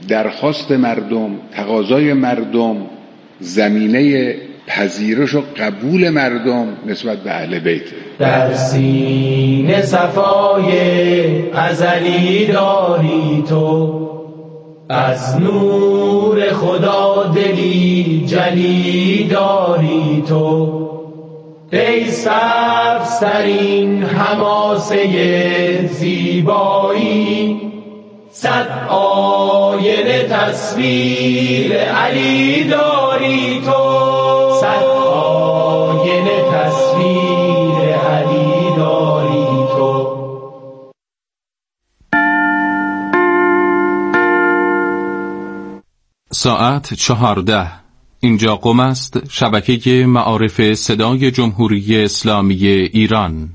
درخواست مردم، تقاضای مردم، زمینه پذیرش و قبول مردم نسبت به اهل بیت. در سینه صفای ازلی داری تو، از نور خدا دلی جلی داری تو، ای سبزترین حماسه زیبایی، صد آینه تصویر علی داری تو، صد آینه تصویر علی داری تو. ساعت 14. اینجا قم است، شبکه معارف صدای جمهوری اسلامی ایران.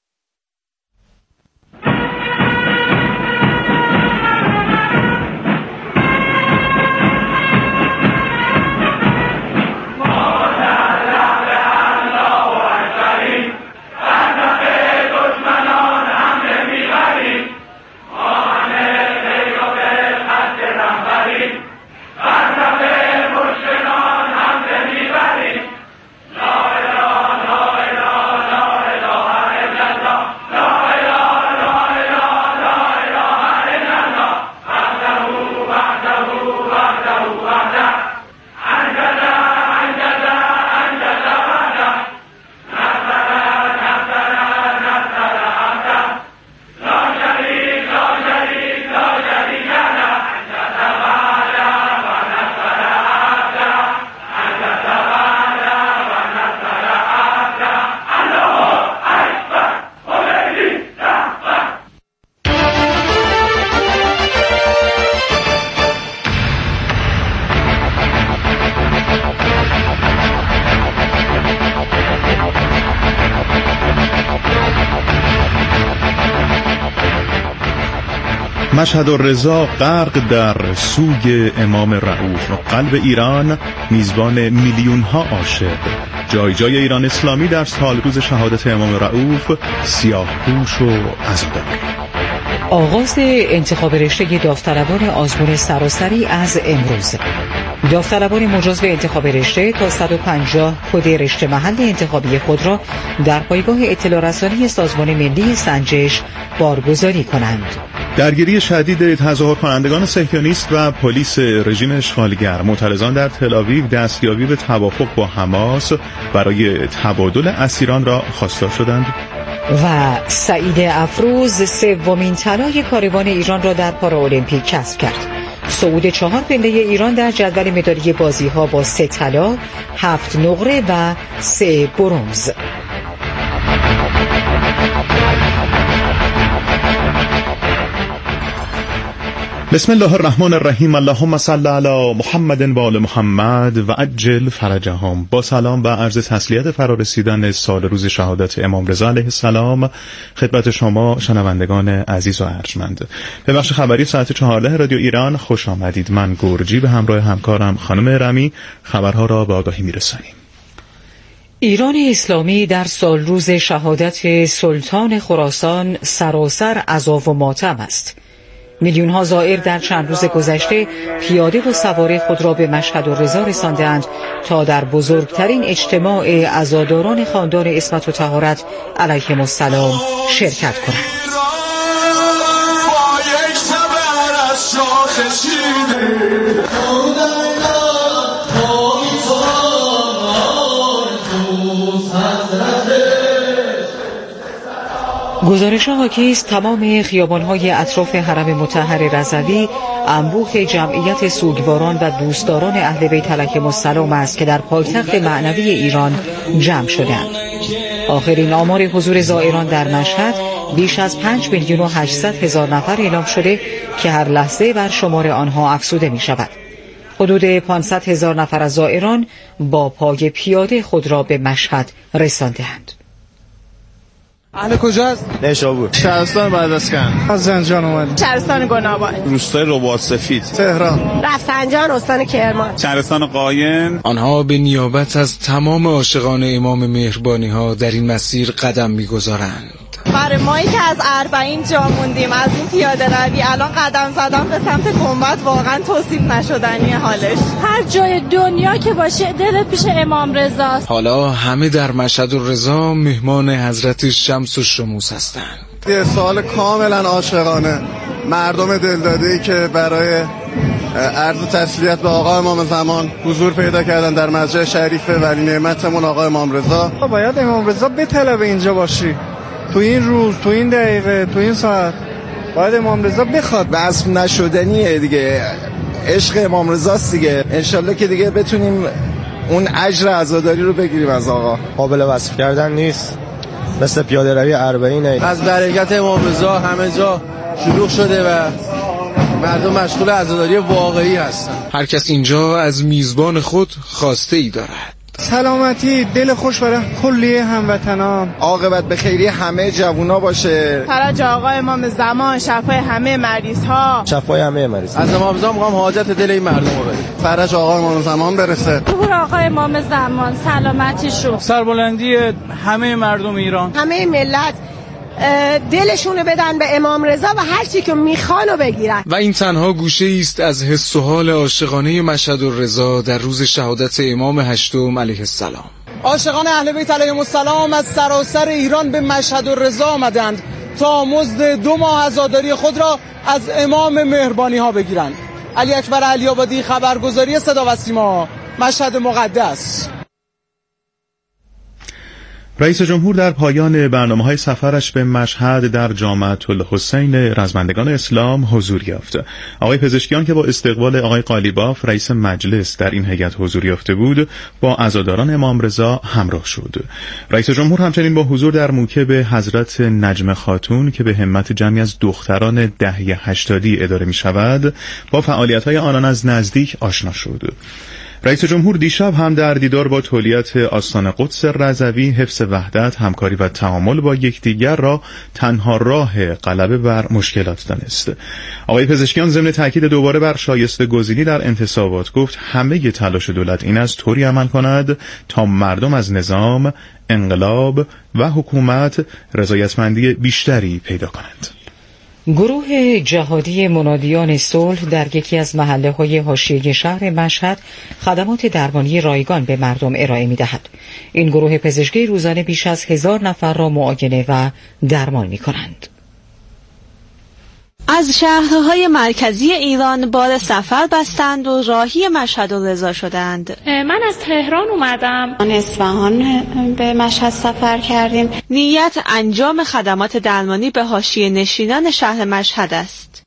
مشهد الرضا غرق در سوگ امام رؤوف و قلب ایران میزبان میلیون ها عاشق. جای جای ایران اسلامی در سال روز شهادت امام رؤوف سیاه‌پوش و عزادار. آغاز انتخاب رشته داوطلبان آزمون سراسری از امروز. داوطلبان مجاز به انتخاب رشته تا 150 کد رشته محل انتخابی خود را در پایگاه اطلاع رسانی سازمان ملی سنجش بارگذاری کنند. درگیری شدید تظاهر کنندگان صهیونیست و پلیس رژیم اشغالگر معترضان در تل‌آویو دستیابی به توافق با حماس برای تبادل اسیران را خواستار شدند. و سعید افروز سومین طلای کاروان ایران را در پارالمپیک کسب کرد. صعود 4 پله ایران در جدول مدالی بازی‌ها با 3 طلا، 7 نقره و 3 برنز. بسم الله الرحمن الرحیم. اللهم صل علی محمد و آل محمد و عجل فرجهم. با سلام و عرض تسلیت فرارسیدن سال روز شهادت امام رضا علیه السلام خدمت شما شنوندگان عزیز و ارجمند. به بخش خبری ساعت 14 رادیو ایران خوش آمدید. من گرجی به همراه همکارم خانم رمی خبرها را به آگاهی می‌رسانیم. ایران اسلامی در سال روز شهادت سلطان خراسان سراسر عزا و ماتم است. میلیون ها زائر در چند روز گذشته پیاده و سوار خود را به مشهد الرضا رساندند تا در بزرگترین اجتماع عزاداران خاندان عصمت و طهارت علیهم السلام شرکت کنند. گزارش حاکی است تمام خیابان‌های اطراف حرم مطهر رضوی انبوه جمعیت سوگواران و دوستداران اهل بیت علیهم السلام است که در پایتخت معنوی ایران جمع شدند. آخرین آمار حضور زائران در مشهد بیش از 5,800,000 نفر اعلام شده که هر لحظه بر شمار آنها افزوده می شود. حدود 500,000 نفر از زائران با پای پیاده خود را به مشهد رساندند. اهل کجاست؟ نیشابور. شهرستان بعدازکن. از زنجان اومد. شهرستان گناباد. روستای رباط سفید. تهران. رفسنجان استان کرمان. شهرستان قایم. آنها به نیابت از تمام عاشقان امام مهربانی ها در این مسیر قدم می‌گذارند. برای مایی که از 40 جا موندیم از این پیاده روی الان قدم زدن به سمت گنبد واقعا توصیف نشدنی حالش. هر جای دنیا که باشه دلت پیش امام رضاست. حالا همه در مشهد الرضا مهمان حضرت شمس الشموس هستند. یه سوال کاملا عاشقانه، مردم دلداده‌ای که برای عرض تسلیت به آقا امام زمان حضور پیدا کردن در مسجد شریف ولی نعمتمون آقا امام رضا، باید امام رضا بطلبه اینجا باشی، تو این روز، تو این دقیقه، تو این ساعت باید امام رضا بخواد. وصف نشدنیه دیگه، عشق امام رضاست دیگه. انشالله که دیگه بتونیم اون اجر عزاداری رو بگیریم از آقا. قابل وصف کردن نیست، مثل پیاده روی 40. از برکت امام رضا همه جا شلوغ شده و مردم مشغول عزاداری واقعی هستن. هر کس اینجا از میزبان خود خواسته ای دارد. سلامتی، دل خوش برای کلیه هموطنان، عاقبت به خیری همه جوونا باشه. فرج آقا امام زمان، شفای همه مریض ها، شفای همه مریض. از امام زمان میخوام حاجت دل این مردم رو بدیم. فرج آقا امام زمان برسه. ظهور آقا امام زمان، سلامتیشو، سربلندی همه مردم ایران، همه ملت دلشونو بدن به امام رضا و هر چی که میخوانو بگیرن. و این تنها گوشه است از حس و حال عاشقانه مشهد الرضا در روز شهادت امام هشتم علیه السلام. عاشقان اهل بیت علیهم السلام از سراسر ایران به مشهد الرضا آمدند تا مزد 2 ماه عزاداری خود را از امام مهربانی ها بگیرند. علی اکبر علی آبادی، خبرگزاری صدا و سیما، مشهد مقدس. رئیس جمهور در پایان برنامه‌های سفرش به مشهد در جامعة الحسین رزمندگان اسلام حضور یافت. آقای پزشکیان که با استقبال آقای قالیباف رئیس مجلس در این هیئت حضور یافته بود، با عزاداران امام رضا همراه شد. رئیس جمهور همچنین با حضور در موکب حضرت نجم خاتون که به همت جمعی از دختران دهه 80 اداره می شود، با فعالیت‌های آنان از نزدیک آشنا شد. رئیس جمهور دیشب هم در دیدار با تولیت آستان قدس رضوی حفظ وحدت، همکاری و تعامل با یکدیگر را تنها راه غلبه بر مشکلات دانست. آقای پزشکیان ضمن تاکید دوباره بر شایسته گزینی در انتصابات گفت همه تلاش دولت این است طوری عمل کند تا مردم از نظام، انقلاب و حکومت رضایتمندی بیشتری پیدا کنند. گروه جهادی منادیان صلح در یکی از محله‌های حاشیه شهر مشهد خدمات درمانی رایگان به مردم ارائه می‌دهد. این گروه پزشکی روزانه بیش از 1000 نفر را معاینه و درمان می‌کنند. از شهرهای مرکزی ایران بار سفر بستند و راهی مشهد الرضا شدند. من از تهران اومدم. من اصفهان به مشهد سفر کردیم. نیت انجام خدمات درمانی به حاشیه نشینان شهر مشهد است.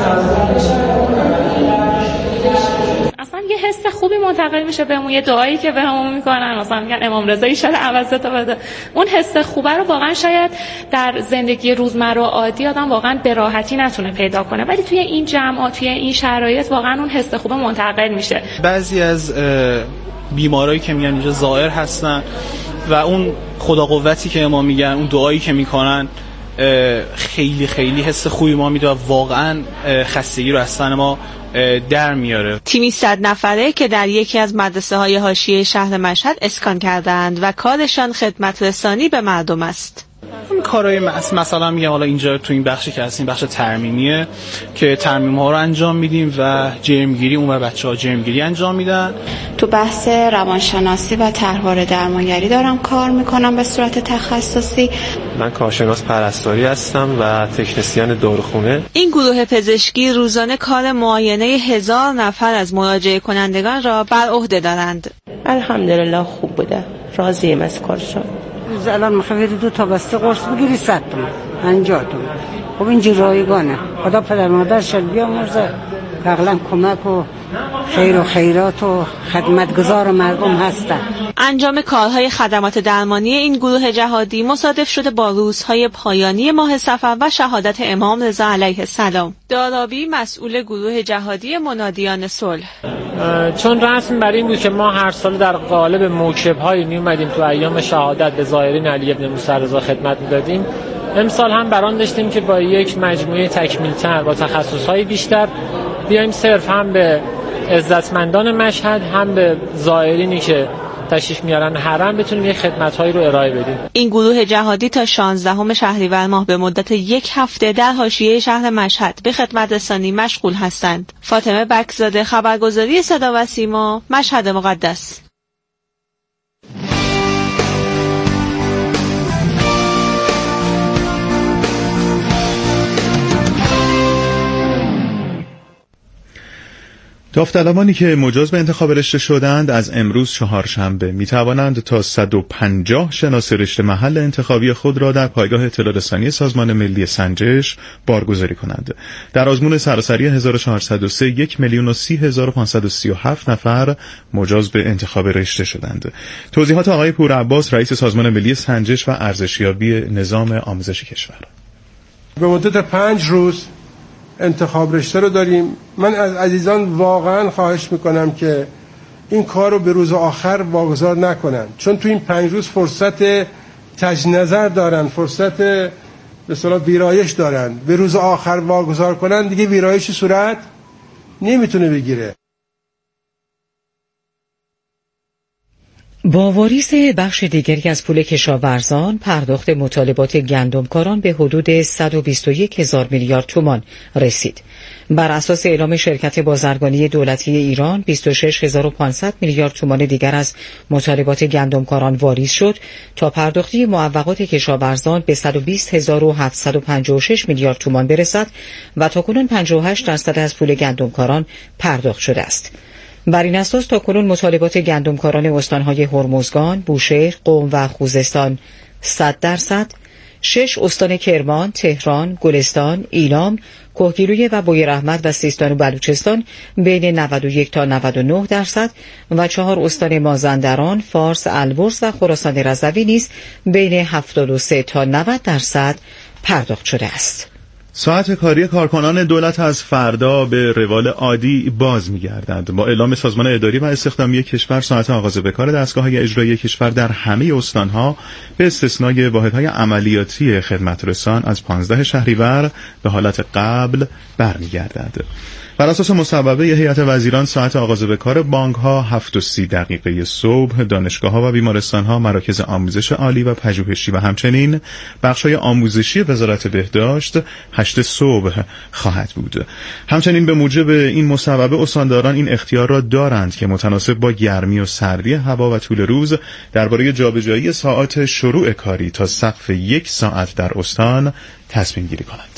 اصلا یه حس خوبی منتقل میشه بهمون، یه دعایی که بهمون میکنن، مثلا میگن امام رضا ایشالا عوضتو بده. اون حس خوبه رو واقعا شاید در زندگی روزمره عادی آدم واقعا به راحتی نتونه پیدا کنه، ولی توی این جمعات، توی این شرایط واقعا اون حس خوبه منتقل میشه. بعضی از بیمارایی که میگن اینجا زائر هستن و اون خدا قوتی که ما میگن، اون دعایی که میکنن، خیلی خیلی حس خوبی ما میده و واقعا خستگی رو از تن ما در میاره. تیمی 100 نفره که در یکی از مدرسه های حاشیه شهر مشهد اسکان کردند و کارشان خدمت رسانی به مردم است. اون کارهای مثلا میگم حالا اینجا تو این بخشی که هستیم بخش ترمیمیه که ترمیم ها رو انجام میدیم و جرمگیری، اون و بچه‌ها جرمگیری انجام میدن. تو بحث روانشناسی و طرحواره درمانگری دارم کار میکنم به صورت تخصصی. من کارشناس پرستاری هستم و تکنسین داروخونه. این گروه پزشکی روزانه کار معاینه 1000 نفر از مراجعه کنندگان را بر عهده دارند. الحمدلله خوب بوده، راضیم از کارشون. الان میخوای 2 تا بسته قرص بگیری 100 تومن 50 تومن. خب این رایگانه. خدا پدر مادرش بیامرزه، واقعا کمک و خیر و خیرات و خدمتگزار مردم هستن. انجام کارهای خدمات درمانی این گروه جهادی مصادف شده با روزهای پایانی ماه صفر و شهادت امام رضا علیه السلام. دارابی مسئول گروه جهادی منادیان صلح: چون رسم بر این بود که ما هر سال در قالب موکب‌هایی میومدیم تو ایام شهادت به زائرین علی ابن موسی رضا خدمت میدادیم، امسال هم بران داشتیم که با یک مجموعه تکمیل‌تر با تخصص‌های بیشتر بیایم صرف هم به عزتمندان مشهد هم به زائرینی که تشریف میارن حرم بتونیم یه خدمت‌هایی رو ارائه بدیم. این گروه جهادی تا 16 شهریور ماه به مدت 1 هفته در حاشیه شهر مشهد به خدمت رسانی مشغول هستند. فاطمه بکزاده، خبرگزاری صدا و سیما، مشهد مقدس. داوطلبانی که مجاز به انتخاب رشته شدند از امروز چهارشنبه می توانند تا 150 شناس رشته محل انتخابی خود را در پایگاه اطلاع رسانی سازمان ملی سنجش بارگذاری کنند. در آزمون سراسری 1403 1,30,537 نفر مجاز به انتخاب رشته شدند. توضیحات آقای پورعباس، رئیس سازمان ملی سنجش و ارزشیابی نظام آموزشی کشور. به مدت 5 روز انتخاب رشته رو داریم. من از عزیزان واقعا خواهش میکنم که این کار رو به روز آخر واگذار نکنن، چون تو این 5 روز فرصت تجنظر دارن، فرصت به اصطلاح ویرایش دارن. به روز آخر واگذار کنن دیگه ویرایش صورت نمیتونه بگیره. با واریز بخش دیگری از پول کشاورزان، پرداخت مطالبات گندمکاران به حدود 121,000 میلیارد تومان رسید. بر اساس اعلام شرکت بازرگانی دولتی ایران، 26,500 میلیارد تومان دیگر از مطالبات گندمکاران واریز شد تا پرداختی معوقات کشاورزان به 120,756 میلیارد تومان برسد و تاکنون 58% از پول گندمکاران پرداخت شده است. بر این اساس تاکنون مطالبات گندمکاران استانهای هرمزگان، بوشهر، قم و خوزستان 100%، 6 استان کرمان، تهران، گلستان، ایلام، کهگیلویه و بویراحمد و سیستان و بلوچستان بین 91 تا 99% و 4 استان مازندران، فارس، البرز و خراسان رضوی نیز بین 73 تا 90% پرداخت شده است. ساعت کاری کارکنان دولت از فردا به روال عادی باز می‌گردد. با اعلام سازمان اداری و استخدامی کشور، ساعت آغاز به کار دستگاه‌های اجرایی کشور در همه استان‌ها به استثنای واحدهای عملیاتی خدمترسان از 15 شهریور به حالت قبل برمیگردد. بر اساس مصوبه هیئت وزیران، ساعت آغاز به کار بانک‌ها 7:30 صبح، دانشگاه‌ها و بیمارستان‌ها، مراکز آموزش عالی و پژوهشی و همچنین بخش‌های آموزشی وزارت بهداشت 8 صبح خواهد بود. همچنین به موجب این مصوبه استانداران این اختیار را دارند که متناسب با گرمی و سردی هوا و طول روز درباره جابجایی ساعات شروع کاری تا سقف 1 ساعت در استان تصمیم گیری کنند.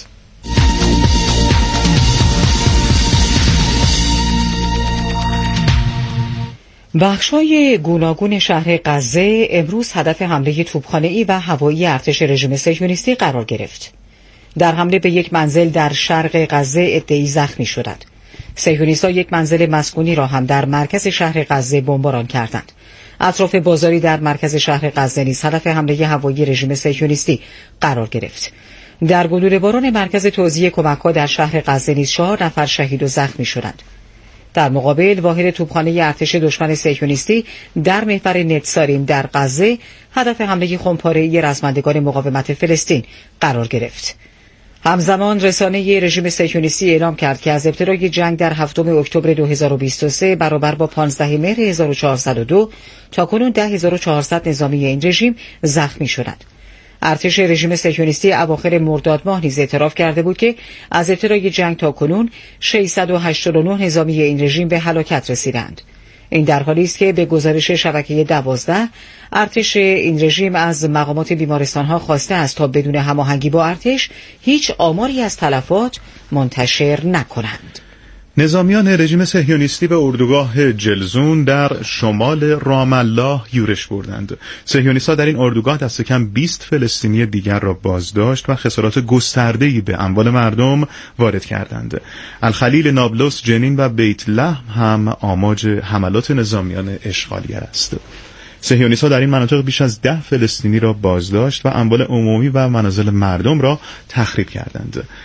بخش‌های گوناگون شهر غزه امروز هدف حمله توپخانه‌ای و هوایی ارتش رژیم صهیونیستی قرار گرفت. در حمله به یک منزل در شرق غزه عده‌ای زخمی شدند. صهیونیست‌ها یک منزل مسکونی را هم در مرکز شهر غزه بمباران کردند. اطراف بازاری در مرکز شهر غزه نیز هدف حمله هوایی رژیم صهیونیستی قرار گرفت. در گلوله باران مرکز توزیع کمک‌ها در شهر غزه نیز 4 نفر شهید و زخمی شدند. در مقابل، واحد توپخانه ارتش دشمن صهیونیستی در محور نتساریم در غزه هدف حمله خمپاره‌ای رزمندگان مقاومت فلسطین قرار گرفت. همزمان رسانه رژیم صهیونیستی اعلام کرد که از ابتدای جنگ در 7 اکتبر 2023 برابر با 15 مهر 1402 تاکنون 10,400 نظامی این رژیم زخمی شدند. ارتش رژیم صهیونیستی اواخر مرداد ماه نیز اعتراف کرده بود که از ابتدای جنگ تا کنون 689 نظامی این رژیم به هلاکت رسیدند. این در حالی است که به گزارش شبکه 12 ارتش این رژیم از مقامات بیمارستان‌ها خواسته است تا بدون هماهنگی با ارتش هیچ آماری از تلفات منتشر نکنند. نظامیان رژیم صهیونیستی به اردوگاه جلزون در شمال رام الله یورش بردند. صهیونیست‌ها در این اردوگاه دست کم 20 فلسطینی دیگر را بازداشت و خسارات گسترده‌ای به اموال مردم وارد کردند. الخلیل، نابلس، جنین و بیت لحم هم آماج حملات نظامیان اشغالگر است. صهیونیست‌ها در این مناطق بیش از 10 فلسطینی را بازداشت و اموال عمومی و منازل مردم را تخریب کردند.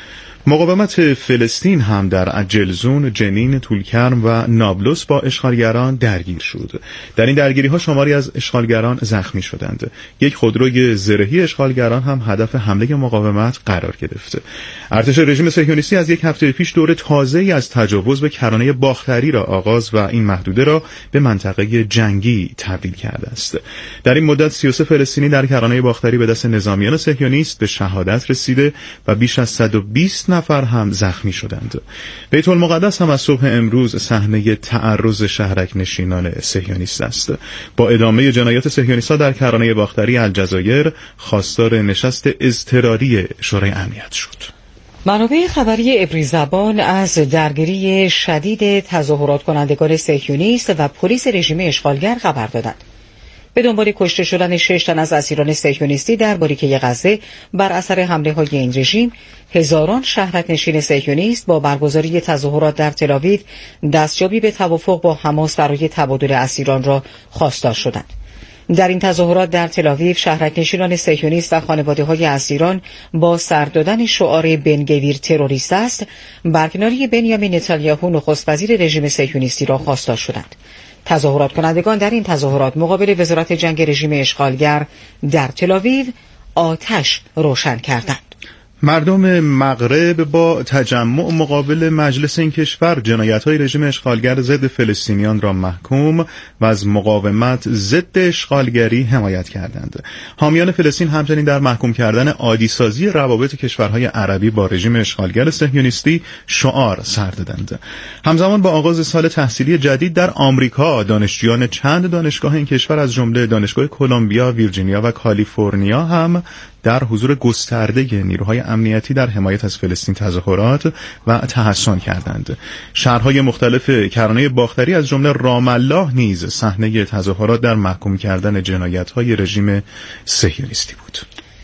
مقاومت فلسطین هم در اجلزون، جنین، طولکرم و نابلس با اشغالگران درگیر شد. در این درگیری‌ها شماری از اشغالگران زخمی شدند. یک خودروی زرهی اشغالگران هم هدف حمله مقاومت قرار گرفت. ارتش رژیم صهیونیستی از یک هفته پیش دور تازه‌ای از تجاوز به کرانه باختری را آغاز و این محدوده را به منطقه جنگی تبدیل کرده است. در این مدت 33 فلسطینی در کرانه باختری به دست نظامیان صهیونیست به شهادت رسیده و بیش از 120 نفر هم زخمی شدند. بیت المقدس هم از صبح امروز صحنه تعرض شهرک نشینان صهیونیست است. با ادامه جنایات صهیونیست‌ها در کرانه باختری، الجزایر خواستار نشست اضطراری شورای امنیت شد. منابع خبری عبری زبان از درگیری شدید تظاهرات کنندگان صهیونیست و پلیس رژیم اشغالگر خبر دادند. به دنبال کشته شدن 6 تن از اسیران صهیونیستی در باریکه غزه بر اثر حمله‌های این رژیم، هزاران شهرک‌نشین صهیونیست با برگزاری تظاهرات در تل‌آویو دستیابی به توافق با حماس برای تبادل اسیران را خواستار شدند. در این تظاهرات در تل‌آویو شهرک‌نشینان صهیونیست و خانواده‌های اسیران با سر دادن شعار بنگویر تروریست است، برکناری بنیامین نتانیاهو نخست وزیر رژیم صهیونیستی را خواستار شدند. تظاهرات کنندگان در این تظاهرات مقابل وزارت جنگ رژیم اشغالگر در تل‌آویو آتش روشن کردند. مردم مغرب با تجمع مقابل مجلس این کشور جنایت‌های رژیم اشغالگر ضد فلسطینیان را محکوم و از مقاومت ضد اشغالگری حمایت کردند. حامیان فلسطین همچنین در محکوم کردن عادی‌سازی روابط کشورهای عربی با رژیم اشغالگر صهیونیستی شعار سر دادند. همزمان با آغاز سال تحصیلی جدید در آمریکا، دانشجویان چند دانشگاه این کشور از جمله دانشگاه کلمبیا، ویرجینیا و کالیفرنیا هم در حضور گسترده نیروهای امنیتی در حمایت از فلسطین تظاهرات و تحصن کردند. شهرهای مختلف کرانه باختری از جمله رام الله نیز صحنه تظاهرات در محکوم کردن جنایت‌های رژیم صهیونیستی بود.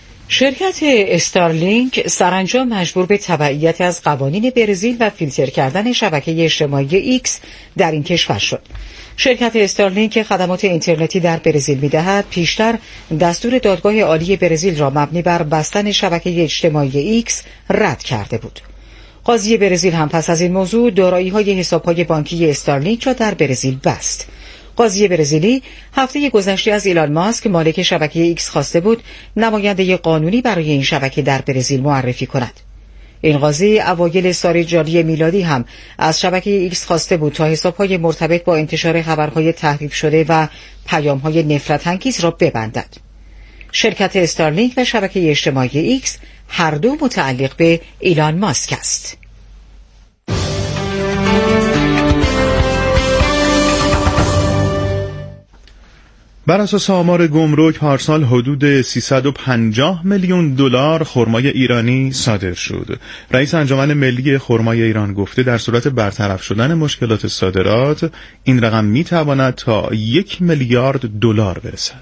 شرکت استارلینک سرانجام مجبور به تبعیت از قوانین برزیل و فیلتر کردن شبکه اجتماعی ایکس در این کشور شد. شرکت استارلینک که خدمات اینترنتی در برزیل می‌دهد، پیشتر دستور دادگاه عالی برزیل را مبنی بر بستن شبکه اجتماعی ایکس رد کرده بود. قاضی برزیل هم پس از این موضوع دارایی‌های حساب‌های بانکی استارلینک را در برزیل بست. قاضی برزیلی هفته گذشته از ایلان ماسک مالک شبکه ایکس خواسته بود نماینده قانونی برای این شبکه در برزیل معرفی کند. این قاضی اوایل سال جاری میلادی هم از شبکه ایکس خواسته بود تا حساب‌های مرتبط با انتشار خبرهای تحریف شده و پیام‌های نفرت انگیز را ببندد. شرکت استارلینک و شبکه اجتماعی ایکس هر دو متعلق به ایلان ماسک است. بر اساس آمار گمرک پارسال حدود 350 میلیون دلار خرمای ایرانی صادر شد. رئیس انجمن ملی خرمای ایران گفته در صورت برطرف شدن مشکلات صادرات این رقم میتواند تا 1 میلیارد دلار برسد.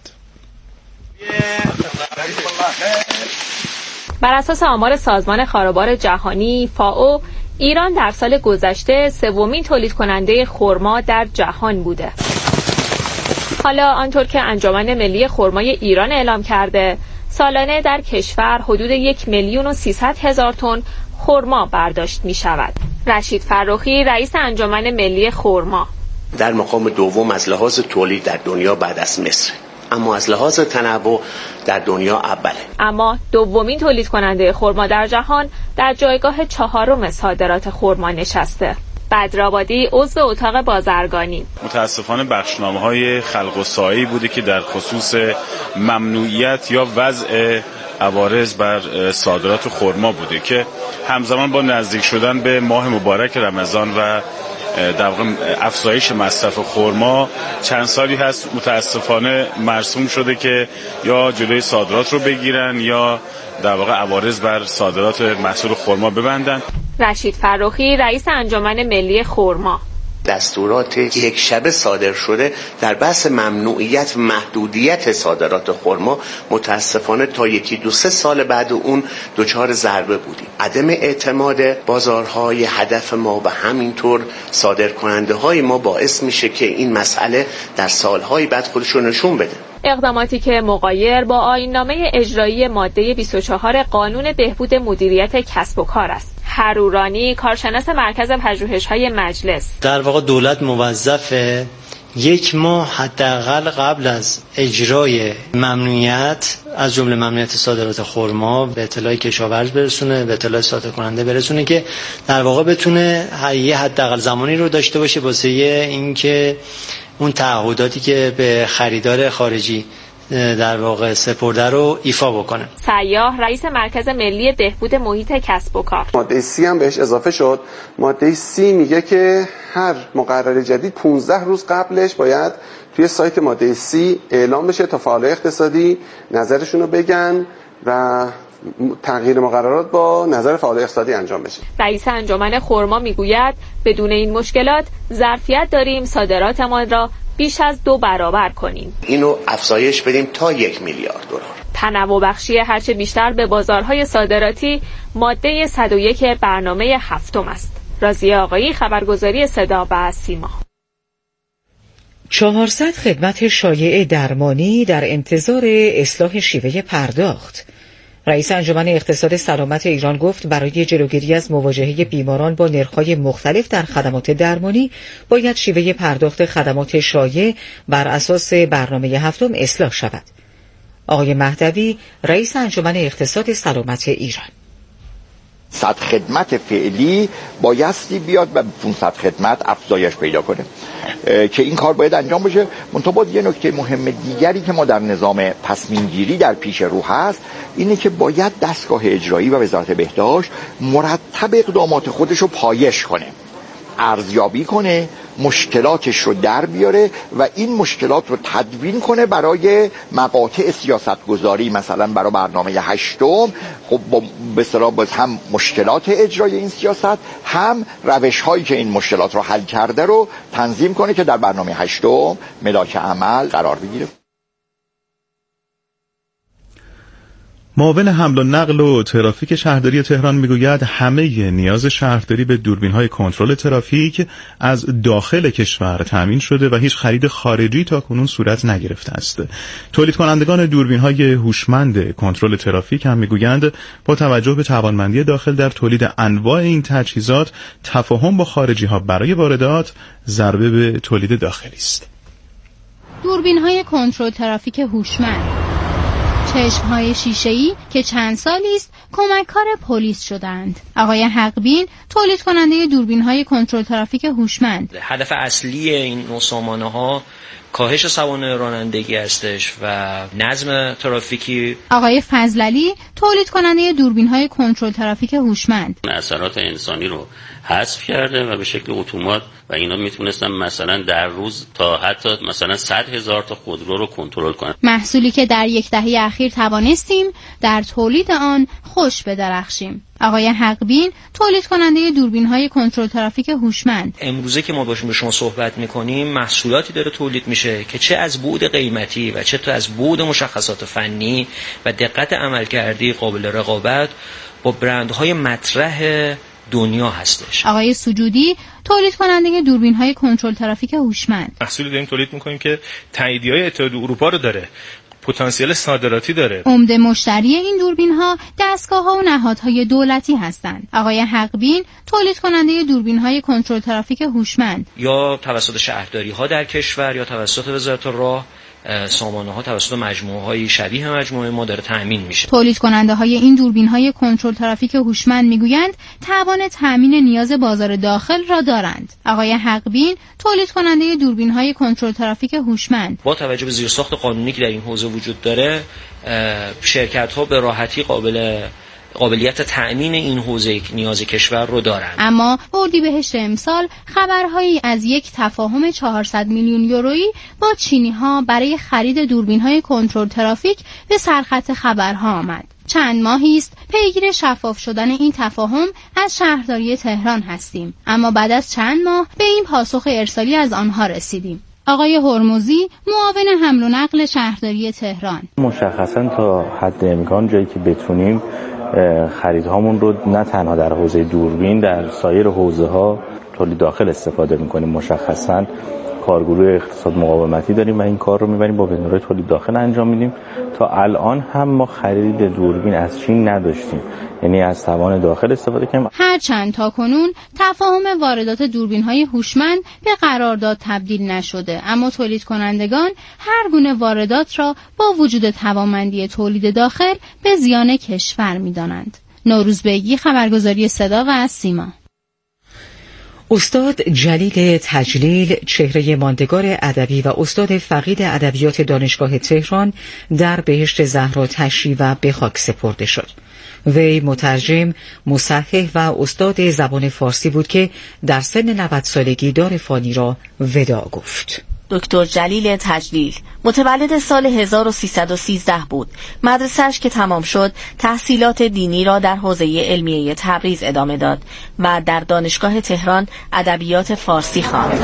بر اساس آمار سازمان خاروبار جهانی فائو، ایران در سال گذشته سومین تولید کننده خرما در جهان بوده. حالا آنطور که انجمن ملی خرمای ایران اعلام کرده، سالانه در کشور حدود 1,300,000 تن خرما برداشت می شود. رشید فرخی رئیس انجمن ملی خرما: در مقام دوم از لحاظ تولید در دنیا بعد از مصر، اما از لحاظ تنوع در دنیا اوله. اما دومین تولید کننده خرما در جهان در جایگاه 4 صادرات خرما نشسته. بدرآبادی عضو اتاق بازرگانی: متاسفانه بخشنامه‌های خلق و سایی بوده که در خصوص ممنوعیت یا وضع عوارض بر صادرات خرما بوده که همزمان با نزدیک شدن به ماه مبارک رمضان و در واقع افزایش مصرف خرما چند سالی هست متاسفانه مرسوم شده که یا جلوی صادرات رو بگیرن یا در واقع عوارض بر صادرات محصول خرما ببندن. رشید فرخی رئیس انجمن ملی خرما: دستورات یک شبه صادر شده در بحث ممنوعیت محدودیت صادرات خرما متاسفانه تا 1-2 سال بعد اون دچار ضربه بودیم. عدم اعتماد بازارهای هدف ما و همینطور صادرکننده های ما باعث میشه که این مسئله در سالهای بعد خودش رو نشون بده. اقداماتی که مغایر با آیین‌نامه اجرایی ماده 24 قانون بهبود مدیریت کسب و کار است. حرورانی، کارشناس مرکز پژوهش‌های مجلس. در واقع دولت موظفه 1 ماه حداقل قبل از اجرای ممنوعیت از جمله ممنوعیت صادرات خرما به اطلاع کشاورز برسونه، به اطلاع صادر کننده برسونه که در واقع بتونه یه حداقل زمانی رو داشته باشه واسه اینکه اون تعهداتی که به خریدار خارجی در واقع سپرده رو ایفا بکنه. سیاح رئیس مرکز ملی بهبود محیط کسب و کار. ماده 30 هم بهش اضافه شد. ماده 30 میگه که هر مقرر جدید 15 روز قبلش باید توی سایت ماده 30 اعلام بشه تا فعالای اقتصادی نظرشون رو بگن و تغییر مقررات با نظر فعالای اقتصادی انجام بشه. رئیس انجمن خرما میگوید بدون این مشکلات ظرفیت داریم صادراتمان را بیش از 2 برابر کنیم. اینو افزایش بدیم تا 1 میلیارد دلار. تنوع بخشی هرچه بیشتر به بازارهای صادراتی ماده 101 برنامه 7 است. راضیه آقایی، خبرگزاری صدا و سیما. 400 خدمت شایع درمانی در انتظار اصلاح شیوه پرداخت. رئیس انجمن اقتصاد سلامت ایران گفت برای جلوگیری از مواجهه بیماران با نرخ‌های مختلف در خدمات درمانی باید شیوه پرداخت خدمات شایع بر اساس برنامه 7 اصلاح شود. آقای مهدوی، رئیس انجمن اقتصاد سلامت ایران: 100 خدمت فعلی بایستی بیاد و 500 خدمت افزایش پیدا کنه که این کار باید انجام بشه. منتها باز یه نکته مهم دیگری که ما در نظام تصمیم گیری در پیش رو هست اینه که باید دستگاه اجرایی و وزارت بهداشت مرتب اقدامات خودش رو پایش کنه، ارزیابی کنه، مشکلاتش رو در بیاره و این مشکلات رو تدوین کنه برای مقاطع سیاستگذاری، مثلا برای برنامه 8. خب به اصطلاح باز هم مشکلات اجرای این سیاست هم روش هایی که این مشکلات رو حل کرده رو تنظیم کنه که در برنامه 8 ملاک عمل قرار بگیره. معاون حمل و نقل و ترافیک شهرداری تهران میگوید همه نیاز شهرداری به دوربین‌های کنترل ترافیک از داخل کشور تامین شده و هیچ خرید خارجی تاکنون صورت نگرفته است. تولید کنندگان دوربین‌های هوشمند کنترل ترافیک هم میگویند با توجه به توانمندی داخل در تولید انواع این تجهیزات، تفاهم با خارجی‌ها برای واردات ضربه به تولید داخلی است. دوربین‌های کنترل ترافیک هوشمند، چشم‌های شیشه‌ای که چند سالی است کمک‌کار پلیس شدند. آقای حقبین، تولید کننده دوربین‌های کنترل ترافیک هوشمند: هدف اصلی این نوع سامانه‌ها کاهش سوانح رانندگی هستش و نظم ترافیکی. آقای فضلعلی، تولید کننده دوربین‌های کنترل ترافیک هوشمند: اثرات انسانی رو حذف کرده و به شکل اتومات و اینا میتونستن مثلا در روز تا حتی مثلا 100,000 تا خودرو رو کنترل کنن. محصولی که در 10 دهه اخیر توانستیم در تولید آن خوش بدرخشیم. آقای حقبین، تولید کننده دوربین‌های کنترل ترافیک هوشمند: امروزه که ما باشیم به شما صحبت می‌کنیم محصولاتی داره تولید میشه که چه از بعد قیمتی و چه از بعد مشخصات فنی و دقت عملکردی قابل رقابت با برندهای مطرح دنیا هستش. آقای سجودی، تولید کننده دوربین‌های کنترل ترافیک هوشمند: محصولی داریم تولید می‌کنیم که تاییدیه‌های اتحادیه اروپا رو داره، پتانسیل صادراتی داره. عمده مشتری این دوربین‌ها دستگاه‌ها و نهادهای دولتی هستند. آقای حقبین، تولید کننده دوربین‌های کنترل ترافیک هوشمند: یا توسط شهرداری‌ها در کشور یا توسط وزارت راه، سامانه‌ها توسط مجموعه‌های شبیه مجموعه ما داره تأمین میشه. تولید کننده‌های این دوربین‌های کنترل ترافیک هوشمند میگویند توان تأمین نیاز بازار داخل را دارند. آقای حقبین، تولید کننده دوربین‌های کنترل ترافیک هوشمند: با توجه به زیرساخت قانونی که در این حوزه وجود داره، شرکت‌ها به راحتی قابلیت تأمین این حوزه نیاز کشور رو دارند. اما اردیبهشت امسال خبرهایی از یک تفاهم 400 میلیون یورویی با چینی‌ها برای خرید دوربین‌های کنترل ترافیک به سرخط خبرها آمد. چند ماهی است پیگیر شفاف شدن این تفاهم از شهرداری تهران هستیم، اما بعد از چند ماه به این پاسخ ارسالی از آنها رسیدیم. آقای هرمزی، معاون حمل و نقل شهرداری تهران: مشخصاً تا حد امکان جایی که بتونیم خریدهامون رو نه تنها در حوزه دوربین، در سایر حوزه‌ها تولید داخل استفاده می‌کنیم. مشخصاً کارگروه اقتصاد مقاومتی داریم و این کار رو میبریم با وندورهای تولید داخل انجام میدیم. تا الان هم ما خرید دوربین از چین نداشتیم، یعنی از توان داخل استفاده کنیم. هرچند تاکنون تفاهم واردات دوربین‌های هوشمند به قرارداد تبدیل نشده، اما تولید کنندگان هر گونه واردات را با وجود توانمندی تولید داخل به زیان کشور می‌دانند. نوروز بیگی، خبرگزاری صدا و سیما. استاد جلیل تجلیل، چهره ماندگار ادبی و استاد فقید ادبیات دانشگاه تهران، در بهشت زهرا تشییع و به خاک سپرده شد. وی مترجم، مصحح و استاد زبان فارسی بود که در سن 90 سالگی دار فانی را وداع گفت. دکتر جلیل تجلیل متولد سال 1313 بود. مدرسه‌اش که تمام شد، تحصیلات دینی را در حوزه علمیه تبریز ادامه داد و در دانشگاه تهران ادبیات فارسی خواند.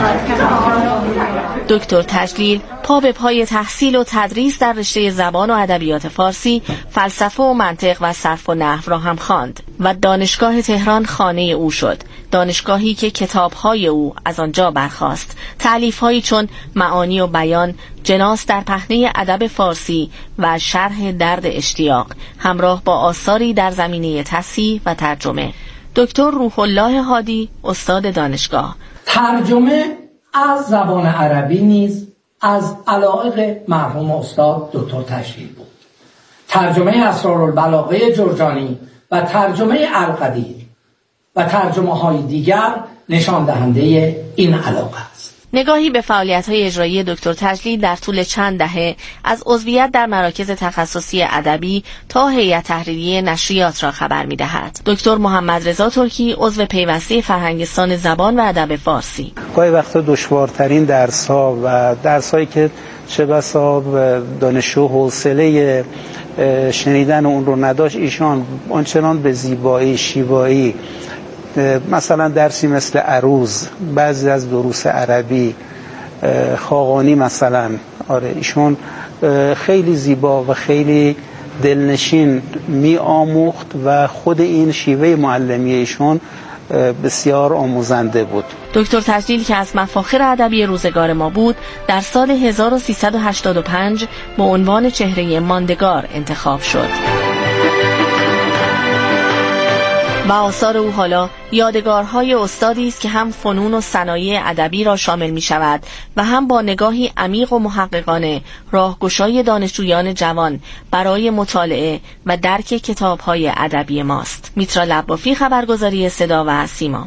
دکتر تجلیل پا به پای تحصیل و تدریس در رشته زبان و ادبیات فارسی، فلسفه و منطق و صرف و نحو را هم خواند و دانشگاه تهران خانه او شد. دانشگاهی که کتاب‌های او از آنجا برخاست. تألیف‌هایی چون معانی و بیان، جناس در پهنه ادب فارسی و شرح درد اشتیاق، همراه با آثاری در زمینه تصحیح و ترجمه. دکتر روح الله هادی، استاد دانشگاه. ترجمه از زبان عربی نیز از علایق مرحوم استاد دکتر تجلیل بود. ترجمه اسرارالبلاغه جرجانی و ترجمه القدیر و ترجمه های دیگر نشان دهنده این علاقه است. نگاهی به فعالیت‌های اجرایی دکتر تجلیل در طول چند دهه از عضویت در مراکز تخصصی ادبی تا هیئت تحریریه نشریات را خبر می‌دهد. دکتر محمد رضا ترکی، عضو پیوسته فرهنگستان زبان و ادب فارسی. گاهی وقتا دشوارترین درس‌ها و درس‌هایی که چه بسا دانشجو حوصله شنیدن اون رو نداشت، ایشان آنچنان به زیبایی، شیوایی، مثلا درسی مثل عروض، بعضی از دروس عربی، خاقانی مثلا، ایشون خیلی زیبا و خیلی دلنشین می آموخت و خود این شیوه معلمی ایشون بسیار آموزنده بود. دکتر تجلیل که از مفاخر ادبی روزگار ما بود، در سال 1385 با عنوان چهره ماندگار انتخاب شد. و آثار او حالا یادگارهای استادی است که هم فنون و صنایع ادبی را شامل می شود و هم با نگاهی عمیق و محققانه راهگشای دانشجویان جوان برای مطالعه و درک کتاب‌های ادبی ماست. میترا لبافی، خبرگزاری صدا و سیما.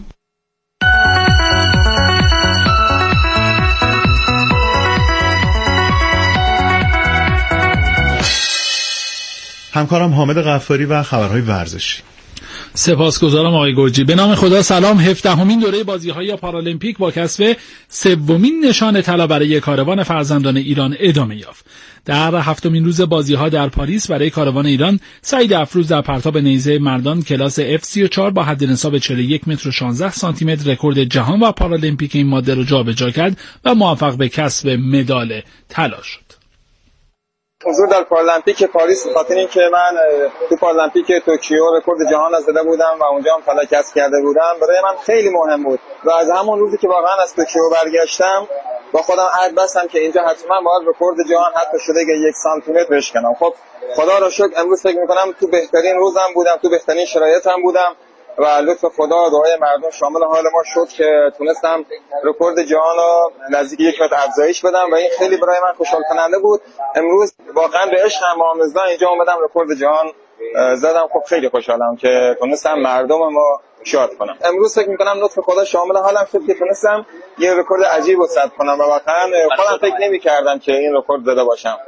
همکارم حامد غفاری و خبرهای ورزشی. سپاسگزارم آقای گرجی. به نام خدا سلام. 17مین دوره بازی‌های پارالمپیک با کسب 3مین نشان طلا برای کاروان فرزندان ایران ادامه یافت. در 7مین روز بازی‌ها در پاریس برای کاروان ایران، سعید افروز در پرتاب نیزه مردان کلاس F34 با حد نصاب 41 متر و 16 سانتی متر رکورد جهان و پارالمپیک این ماده را جابجا کرد و موفق به کسب مدال طلا شد. حضور در پارالمپیک پاریس بخاطر اینکه من تو پارالمپیک توکیو رکورد جهان را زده بودم و اونجا هم طلا کسب کرده بودم، برای من خیلی مهم بود و از همون روزی که واقعا از توکیو برگشتم با خودم عهد بستم که اینجا حتما باید رکورد جهان حتی شده که 1 سانتی متر بشکنم. خب خدا را شکر امروز فکر می‌کنم تو بهترین روزم بودم، تو بهترین شرایطم بودم و لطف خدا و دعای مردم شامل حال ما شد که تونستم رکورد جهان رو نزدیک 1 متر افزایش بدم و این خیلی برای من خوشحال کننده بود. امروز واقعا به عشق محمدرضا اینجا اومدم رکورد جهان زدم. خب خیلی خوشحالم که تونستم مردم ما شاد کنم. امروز فکر می‌کنم لطف خدا شامل حالم شد که تونستم یه رکورد عجیب رو ثبت کنم و واقعا خودم فکر نمی‌کردم که این رکورد زده باشم.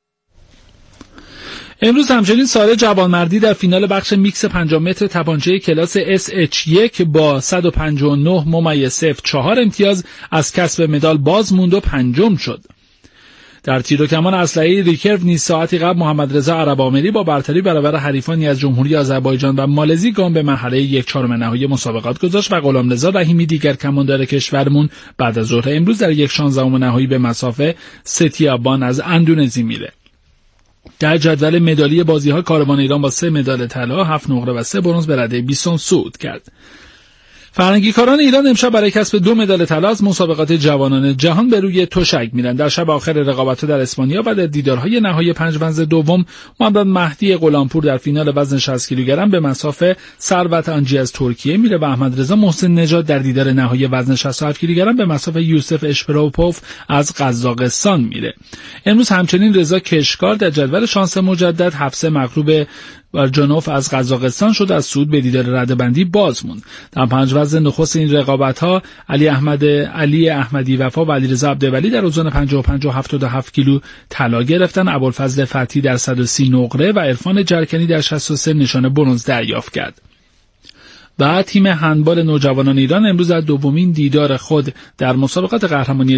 امروز همچنین ساره جوانمردی در فینال بخش میکس 5 متر تپانچه کلاس SH1 با 159.04 امتیاز از کسب مدال باز موند و پنجم شد. در تیر و کمان اسلحه ریکرو نیز ساعتی قبل محمد رضا عرب‌آمری با برتری برابر حریفانی از جمهوری آذربایجان و مالزی گام به مرحله 1/4 نهایی مسابقات گذاشت و غلامرضا رحیمی دیگر کماندار کشورمون بعد از ظهر امروز در 1/16 نهایی به مسافه ستیابان از اندونزی میره. در جدول مدالی بازی‌ها کاروان ایران با 3 مدال طلا، 7 نقره و 3 برنز به رده 20 صعود کرد. فرنگیکاران ایران امشب برای کسب 2 مدال طلا از مسابقات جوانان جهان به روی تشک میرن. در شب آخر رقابت‌ها در اسپانیا و در دیدارهای نهایی 5 ونز دوم، محمد مهدی غلامپور در فینال وزن 60 کیلوگرم به مصاف ثروت آنجی از ترکیه میره و احمد رضا محسن نژاد در دیدار نهایی وزن 67 کیلوگرم به مصاف یوسف اشپروپوف از قزاقستان میره. امروز همچنین رضا کشکار در جدول شانس مجدد حفصه مغلوب برجانوف از قزاقستان شد از صعود به دیدار رده‌بندی باز موند. در 5 وزن نخست این رقابت‌ها علی احمدی وفا و علیرضا عبدولی در اوزان 55 و 77 کیلو طلا گرفتن. ابوالفضل فتحی در 130 نقره و عرفان جرکنی در 63 نشان برنز دریافت کرد. و تیم هندبال نوجوانان ایران امروز در دومین دیدار خود در مسابقات قهرمانی